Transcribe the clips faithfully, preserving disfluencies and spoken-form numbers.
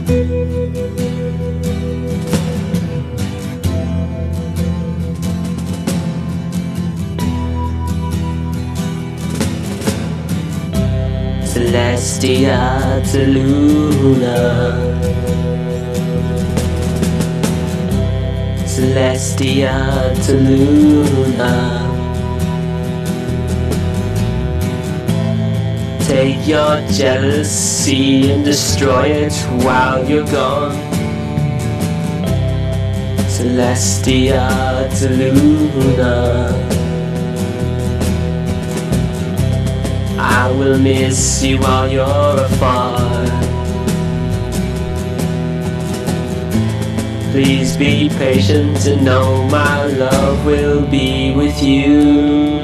Celestia to Luna, Celestia to Luna. Take your jealousy and destroy it while you're gone. Celestia to Luna. I will miss you while you're afar. Please be patient and know my love will be with you.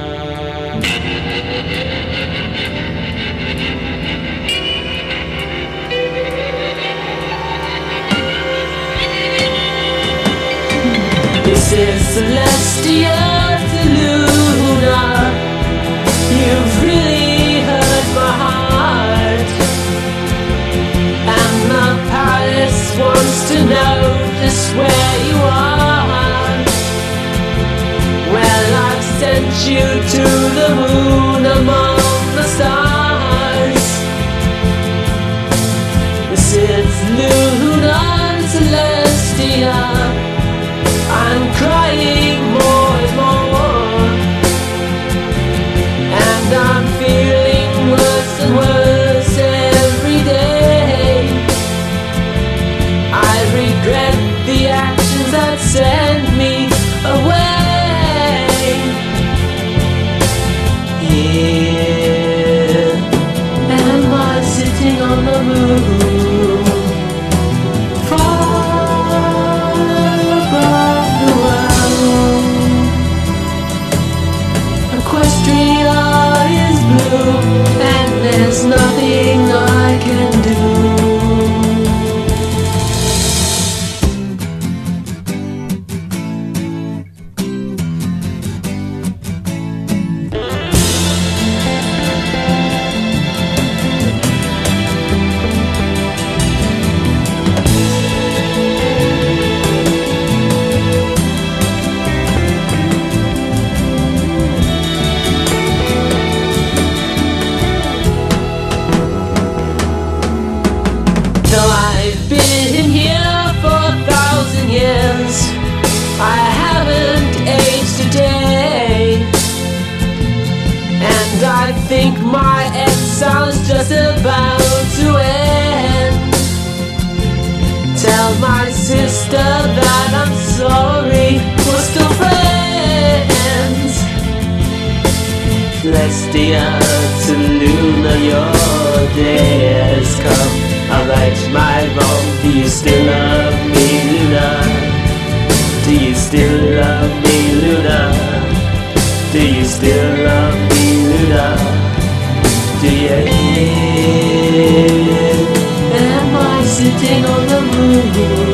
This is Celestia to Luna. You've really hurt my heart, and the palace wants to know just where you are. Well, I've sent you to the moon among the stars. This is Luna and Celestia. I'm crying more and more, and I'm feeling worse and worse every day. I regret the actions that sent me away. Here am I sitting on the moon, far above the world. Equestria is blue, and there's nothing I can do. I've been here for a thousand years. I haven't aged a day, and I think my exile's just about to end. Tell my sister that I'm sorry, we're still friends. Celestia to Luna, your day has come. I right my wrong. Do you still love me, Luna? Do you still love me, Luna? Do you still love me, Luna? Do you? Am I sitting on the moon?